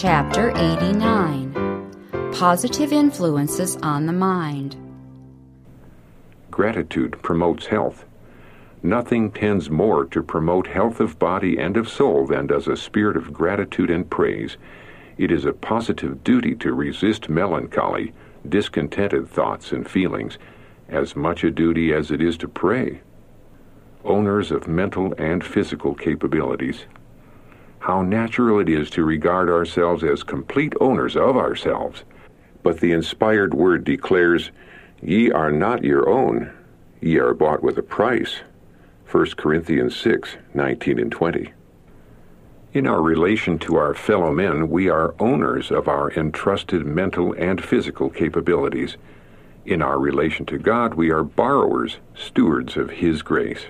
Chapter 89. Positive Influences on the Mind. Gratitude promotes health. Nothing tends more to promote health of body and of soul than does a spirit of gratitude and praise. It is a positive duty to resist melancholy, discontented thoughts and feelings, as much a duty as it is to pray. Owners of mental and physical capabilities. How natural it is to regard ourselves as complete owners of ourselves. But the inspired word declares, "Ye are not your own, ye are bought with a price." 1 Corinthians 6:19 and 20. In our relation to our fellow men, we are owners of our entrusted mental and physical capabilities. In our relation to God, we are borrowers, stewards of His grace.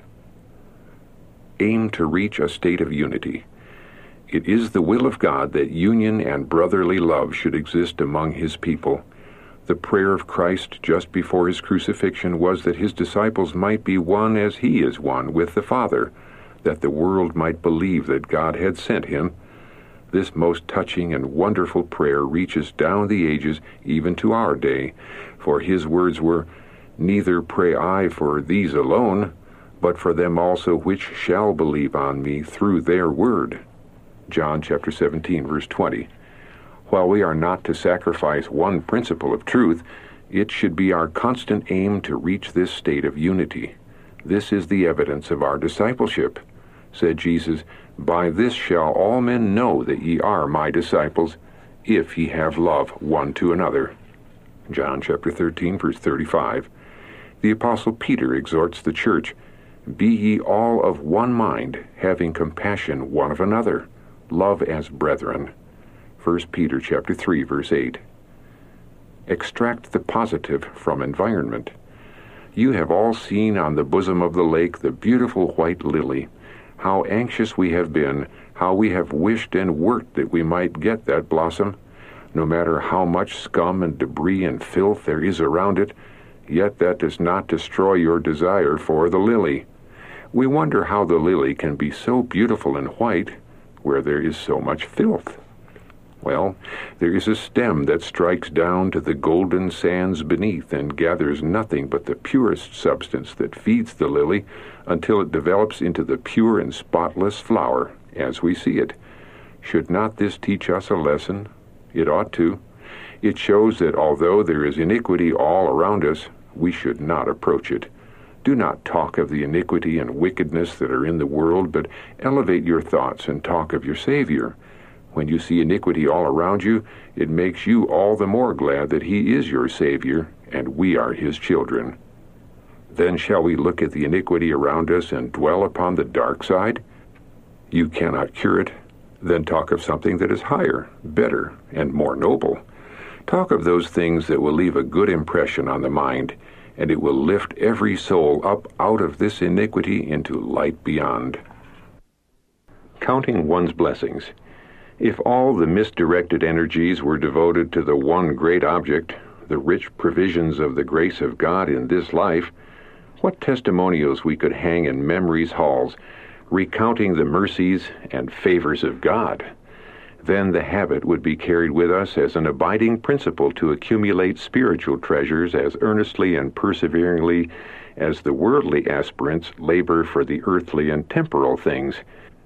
Aim to reach a state of unity. It is the will of God that union and brotherly love should exist among His people. The prayer of Christ just before His crucifixion was that His disciples might be one as He is one with the Father, that the world might believe that God had sent Him. This most touching and wonderful prayer reaches down the ages even to our day, for His words were, "Neither pray I for these alone, but for them also which shall believe on me through their word." John chapter 17, verse 20. While we are not to sacrifice one principle of truth, it should be our constant aim to reach this state of unity. This is the evidence of our discipleship. Said Jesus, "By this shall all men know that ye are my disciples, if ye have love one to another." John chapter 13, verse 35. The Apostle Peter exhorts the church, "Be ye all of one mind, having compassion one of another. Love as brethren." 1 Peter chapter 3, verse 8. Extract the positive from environment. You have all seen on the bosom of the lake the beautiful white lily. How anxious we have been, how we have wished and worked that we might get that blossom. No matter how much scum and debris and filth there is around it, yet that does not destroy your desire for the lily. We wonder how the lily can be so beautiful and white where there is so much filth. Well, there is a stem that strikes down to the golden sands beneath and gathers nothing but the purest substance that feeds the lily until it develops into the pure and spotless flower as we see it. Should not this teach us a lesson? It ought to. It shows that although there is iniquity all around us, we should not approach it. Do not talk of the iniquity and wickedness that are in the world, but elevate your thoughts and talk of your Savior. When you see iniquity all around you, it makes you all the more glad that He is your Savior, and we are His children. Then shall we look at the iniquity around us and dwell upon the dark side? You cannot cure it. Then talk of something that is higher, better, and more noble. Talk of those things that will leave a good impression on the mind, and it will lift every soul up out of this iniquity into light beyond. Counting one's blessings. If all the misdirected energies were devoted to the one great object, the rich provisions of the grace of God in this life, what testimonials we could hang in memory's halls, recounting the mercies and favors of God. Then the habit would be carried with us as an abiding principle to accumulate spiritual treasures as earnestly and perseveringly as the worldly aspirants labor for the earthly and temporal things.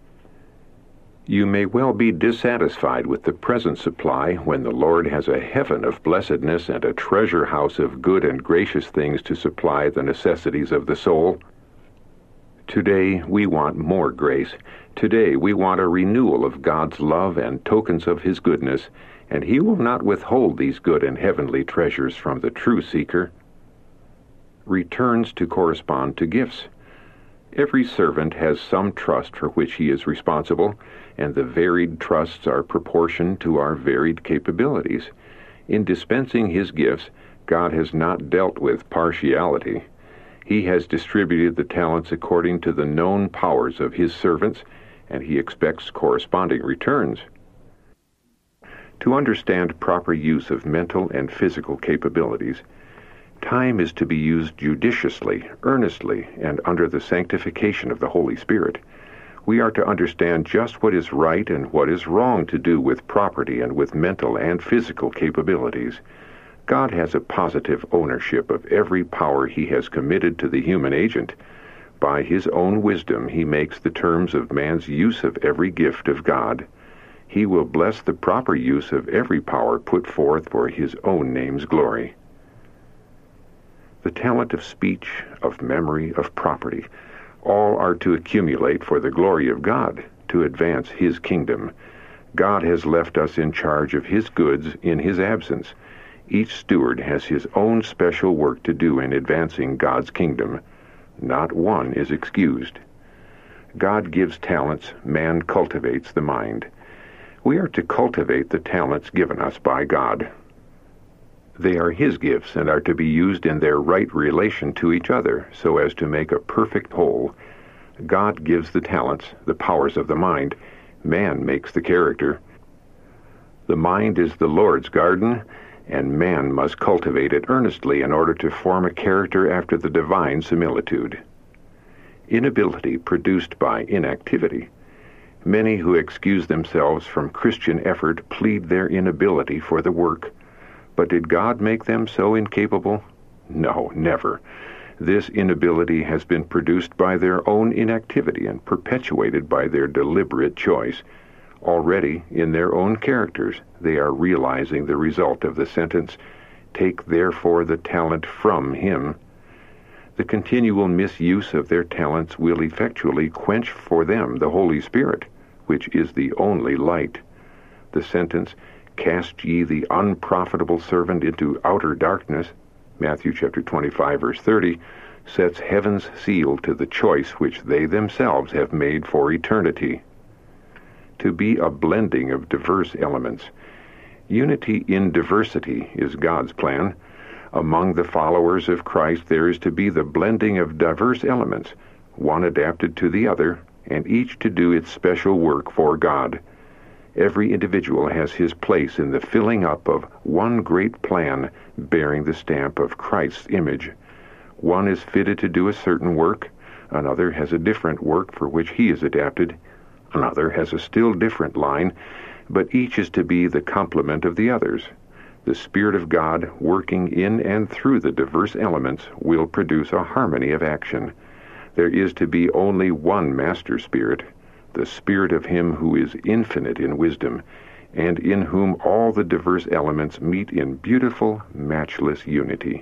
You may well be dissatisfied with the present supply when the Lord has a heaven of blessedness and a treasure house of good and gracious things to supply the necessities of the soul. Today we want more grace. Today we want a renewal of God's love and tokens of His goodness, and He will not withhold these good and heavenly treasures from the true seeker. Returns to correspond to gifts. Every servant has some trust for which he is responsible, and the varied trusts are proportioned to our varied capabilities. In dispensing His gifts, God has not dealt with partiality. He has distributed the talents according to the known powers of His servants, and He expects corresponding returns. To understand proper use of mental and physical capabilities, time is to be used judiciously, earnestly, and under the sanctification of the Holy Spirit. We are to understand just what is right and what is wrong to do with property and with mental and physical capabilities. God has a positive ownership of every power he has committed to the human agent. By his own wisdom, he makes the terms of man's use of every gift of God. He will bless the proper use of every power put forth for his own name's glory. The talent of speech, of memory, of property, all are to accumulate for the glory of God, to advance his kingdom. God has left us in charge of his goods in his absence. Each steward has his own special work to do in advancing God's kingdom. Not one is excused. God gives talents, man cultivates the mind. We are to cultivate the talents given us by God. They are his gifts and are to be used in their right relation to each other so as to make a perfect whole. God gives the talents, the powers of the mind. Man makes the character. The mind is the Lord's garden, and man must cultivate it earnestly in order to form a character after the divine similitude. Inability produced by inactivity. Many who excuse themselves from Christian effort plead their inability for the work. But did God make them so incapable? No, never. This inability has been produced by their own inactivity and perpetuated by their deliberate choice. Already, in their own characters, they are realizing the result of the sentence, "Take therefore the talent from him." The continual misuse of their talents will effectually quench for them the Holy Spirit, which is the only light. The sentence, "Cast ye the unprofitable servant into outer darkness," Matthew chapter 25, verse 30, sets heaven's seal to the choice which they themselves have made for eternity. To be a blending of diverse elements. Unity in diversity is God's plan. Among the followers of Christ there is to be the blending of diverse elements, one adapted to the other, and each to do its special work for God. Every individual has his place in the filling up of one great plan bearing the stamp of Christ's image. One is fitted to do a certain work, another has a different work for which he is adapted, another has a still different line, but each is to be the complement of the others. The Spirit of God, working in and through the diverse elements, will produce a harmony of action. There is to be only one Master Spirit, the Spirit of him who is infinite in wisdom, and in whom all the diverse elements meet in beautiful, matchless unity.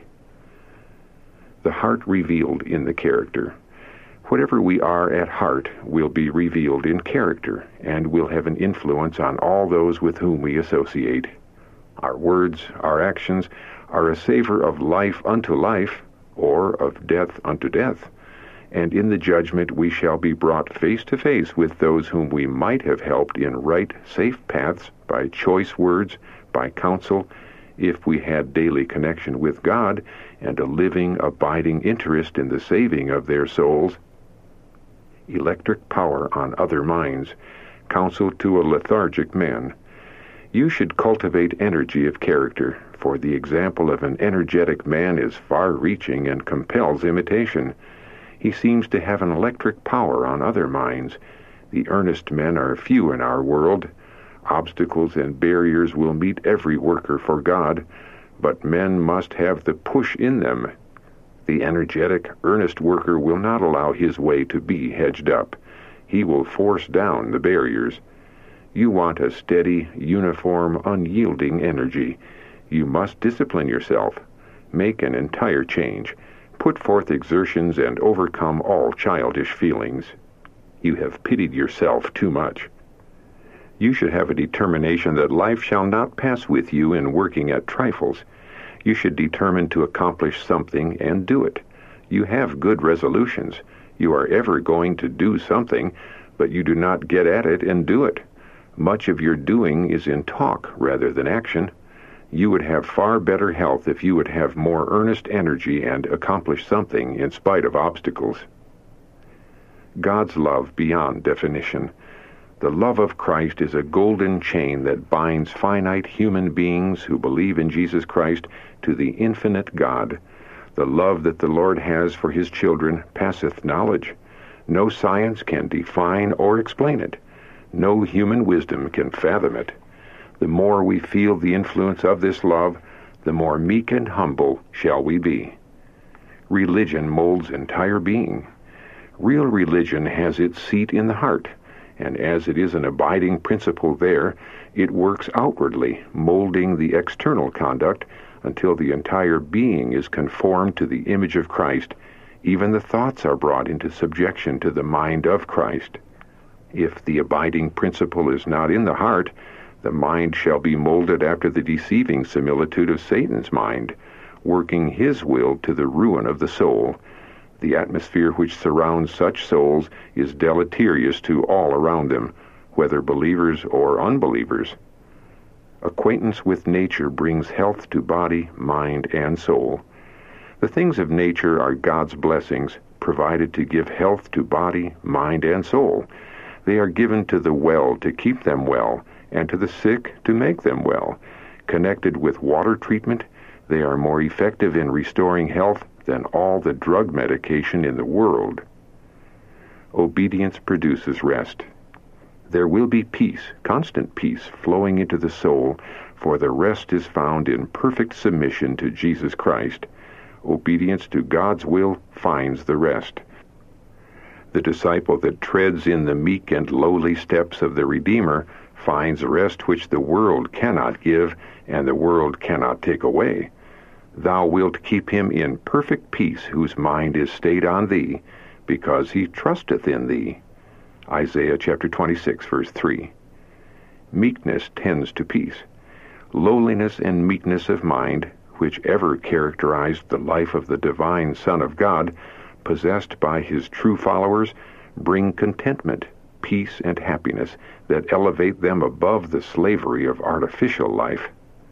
The heart revealed in the character. Whatever we are at heart will be revealed in character, and will have an influence on all those with whom we associate. Our words, our actions, are a savor of life unto life, or of death unto death. And in the judgment we shall be brought face to face with those whom we might have helped in right, safe paths, by choice words, by counsel, if we had daily connection with God, and a living, abiding interest in the saving of their souls. Electric power on other minds, counsel to a lethargic man. You should cultivate energy of character, for the example of an energetic man is far-reaching and compels imitation. He seems to have an electric power on other minds. The earnest men are few in our world. Obstacles and barriers will meet every worker for God, but men must have the push in them. The energetic, earnest worker will not allow his way to be hedged up. He will force down the barriers. You want a steady, uniform, unyielding energy. You must discipline yourself. Make an entire change. Put forth exertions and overcome all childish feelings. You have pitied yourself too much. You should have a determination that life shall not pass with you in working at trifles. You should determine to accomplish something and do it. You have good resolutions. You are ever going to do something, but you do not get at it and do it. Much of your doing is in talk rather than action. You would have far better health if you would have more earnest energy and accomplish something in spite of obstacles. God's love beyond definition. The love of Christ is a golden chain that binds finite human beings who believe in Jesus Christ to the infinite God. The love that the Lord has for his children passeth knowledge. No science can define or explain it. No human wisdom can fathom it. The more we feel the influence of this love, the more meek and humble shall we be. Religion molds entire being. Real religion has its seat in the heart, and as it is an abiding principle there, it works outwardly, molding the external conduct until the entire being is conformed to the image of Christ. Even the thoughts are brought into subjection to the mind of Christ. If the abiding principle is not in the heart, the mind shall be molded after the deceiving similitude of Satan's mind, working his will to the ruin of the soul. The atmosphere which surrounds such souls is deleterious to all around them, whether believers or unbelievers. Acquaintance with nature brings health to body, mind, and soul. The things of nature are God's blessings, provided to give health to body, mind, and soul. They are given to the well to keep them well, and to the sick to make them well. Connected with water treatment, they are more effective in restoring health than all the drug medication in the world. Obedience produces rest. There will be peace, constant peace, flowing into the soul, for the rest is found in perfect submission to Jesus Christ. Obedience to God's will finds the rest. The disciple that treads in the meek and lowly steps of the Redeemer finds rest which the world cannot give and the world cannot take away. Thou wilt keep him in perfect peace whose mind is stayed on thee, because he trusteth in thee. Isaiah chapter 26, verse 3. Meekness tends to peace. Lowliness and meekness of mind, which ever characterized the life of the divine Son of God, possessed by his true followers, bring contentment, peace, and happiness that elevate them above the slavery of artificial life.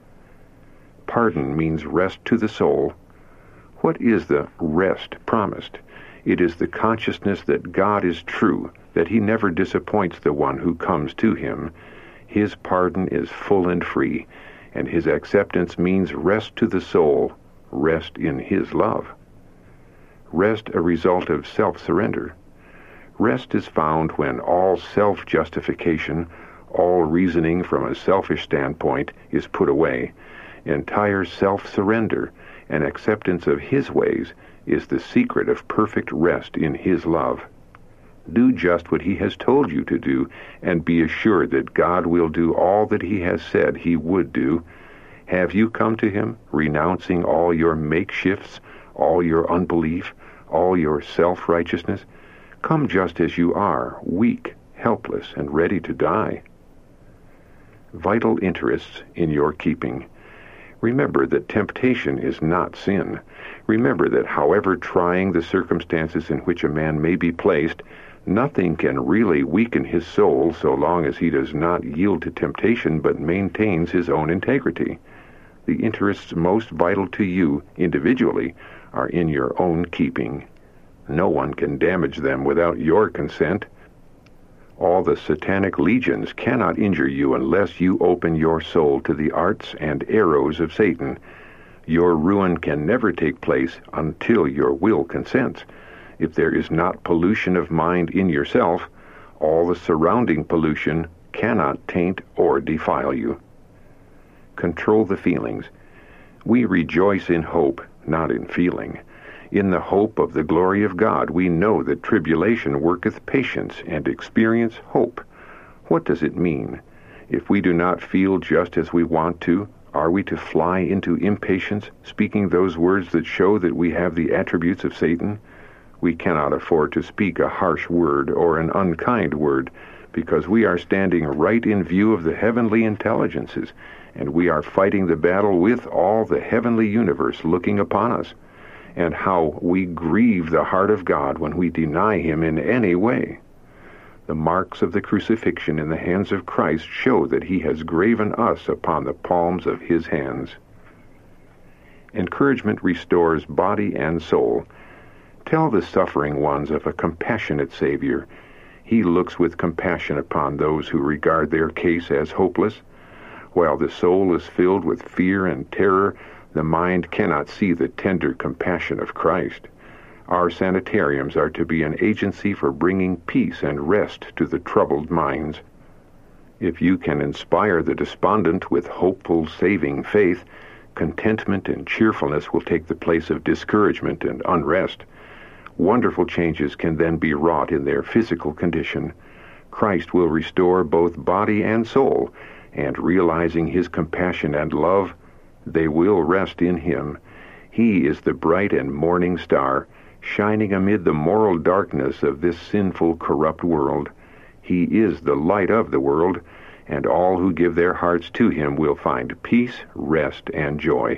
Pardon means rest to the soul. What is the rest promised? It is the consciousness that God is true, that he never disappoints the one who comes to him. His pardon is full and free, and his acceptance means rest to the soul, rest in his love. Rest a result of self-surrender. Rest is found when all self-justification, all reasoning from a selfish standpoint is put away. Entire self-surrender and acceptance of his ways is the secret of perfect rest in his love. Do just what he has told you to do, and be assured that God will do all that he has said he would do. Have you come to him, renouncing all your makeshifts, all your unbelief, all your self-righteousness? Come just as you are, weak, helpless, and ready to die. Vital interests in your keeping. Remember that temptation is not sin. Remember that however trying the circumstances in which a man may be placed, nothing can really weaken his soul so long as he does not yield to temptation but maintains his own integrity. The interests most vital to you individually are in your own keeping. No one can damage them without your consent. All the satanic legions cannot injure you unless you open your soul to the arts and arrows of Satan. Your ruin can never take place until your will consents. If there is not pollution of mind in yourself, all the surrounding pollution cannot taint or defile you. Control the feelings. We rejoice in hope, not in feeling. In the hope of the glory of God, we know that tribulation worketh patience, and experience hope. What does it mean? If we do not feel just as we want to, are we to fly into impatience, speaking those words that show that we have the attributes of Satan? We cannot afford to speak a harsh word or an unkind word, because we are standing right in view of the heavenly intelligences, and we are fighting the battle with all the heavenly universe looking upon us. And how we grieve the heart of God when we deny him in any way. The marks of the crucifixion in the hands of Christ show that he has graven us upon the palms of his hands. Encouragement restores body and soul. Tell the suffering ones of a compassionate Savior. He looks with compassion upon those who regard their case as hopeless. While the soul is filled with fear and terror, the mind cannot see the tender compassion of Christ. Our sanitariums are to be an agency for bringing peace and rest to the troubled minds. If you can inspire the despondent with hopeful, saving faith, contentment and cheerfulness will take the place of discouragement and unrest. Wonderful changes can then be wrought in their physical condition. Christ will restore both body and soul, and realizing his compassion and love, they will rest in him. He is the bright and morning star, shining amid the moral darkness of this sinful, corrupt world. He is the light of the world, and all who give their hearts to him will find peace, rest, and joy.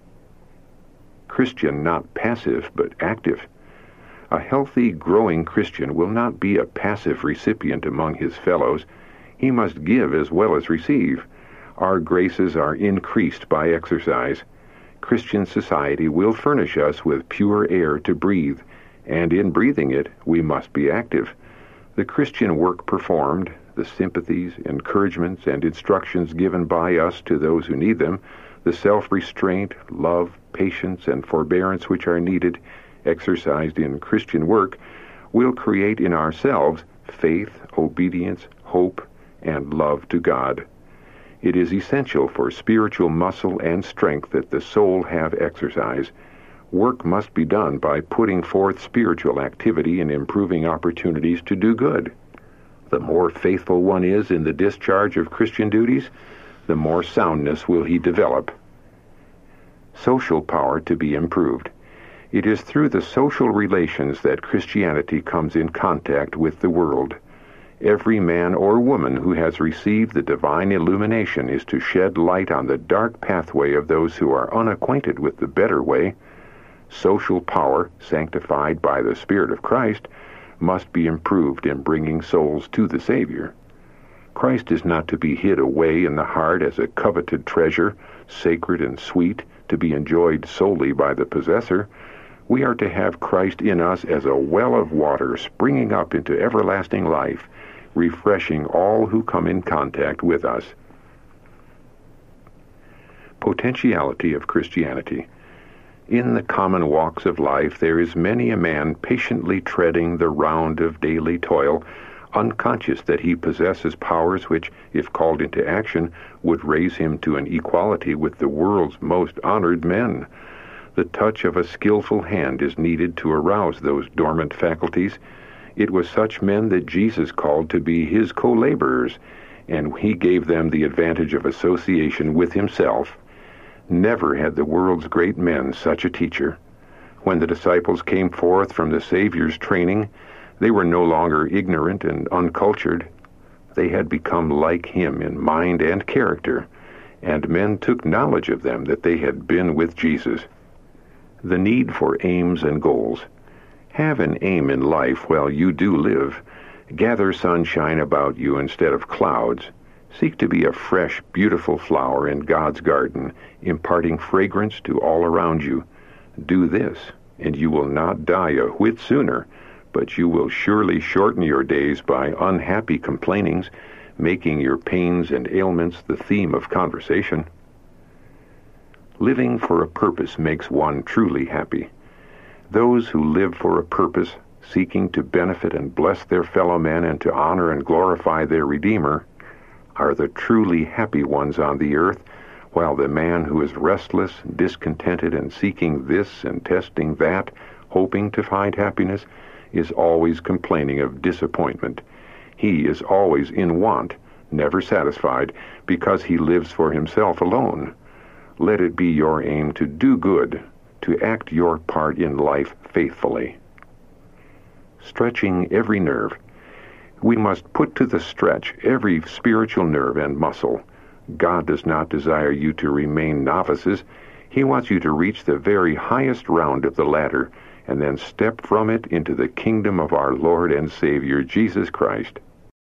Christian, not passive, but active. A healthy, growing Christian will not be a passive recipient among his fellows. He must give as well as receive. Our graces are increased by exercise. Christian society will furnish us with pure air to breathe, and in breathing it, we must be active. The Christian work performed, the sympathies, encouragements, and instructions given by us to those who need them, the self-restraint, love, patience, and forbearance which are needed, exercised in Christian work, will create in ourselves faith, obedience, hope, and love to God. It is essential for spiritual muscle and strength that the soul have exercise. Work must be done by putting forth spiritual activity and improving opportunities to do good. The more faithful one is in the discharge of Christian duties, the more soundness will he develop. Social power to be improved. It is through the social relations that Christianity comes in contact with the world. Every man or woman who has received the divine illumination is to shed light on the dark pathway of those who are unacquainted with the better way. Social power, sanctified by the Spirit of Christ, must be improved in bringing souls to the Savior. Christ is not to be hid away in the heart as a coveted treasure, sacred and sweet, to be enjoyed solely by the possessor. We are to have Christ in us as a well of water springing up into everlasting life, refreshing all who come in contact with us. Potentiality of Christianity. In the common walks of life there is many a man patiently treading the round of daily toil, unconscious that he possesses powers which, if called into action, would raise him to an equality with the world's most honored men. The touch of a skillful hand is needed to arouse those dormant faculties. It was such men that Jesus called to be his co-laborers, and he gave them the advantage of association with himself. Never had the world's great men such a teacher. When the disciples came forth from the Savior's training, they were no longer ignorant and uncultured. They had become like him in mind and character, and men took knowledge of them that they had been with Jesus. The need for aims and goals. Have an aim in life while you do live. Gather sunshine about you instead of clouds. Seek to be a fresh, beautiful flower in God's garden, imparting fragrance to all around you. Do this, and you will not die a whit sooner, but you will surely shorten your days by unhappy complainings, making your pains and ailments the theme of conversation. Living for a purpose makes one truly happy. Those who live for a purpose, seeking to benefit and bless their fellow men and to honor and glorify their Redeemer, are the truly happy ones on the earth, while the man who is restless, discontented, and seeking this and testing that, hoping to find happiness, is always complaining of disappointment. He is always in want, never satisfied, because he lives for himself alone. Let it be your aim to do good, to act your part in life faithfully. Stretching every nerve. We must put to the stretch every spiritual nerve and muscle. God does not desire you to remain novices. He wants you to reach the very highest round of the ladder, and then step from it into the kingdom of our Lord and Savior Jesus Christ.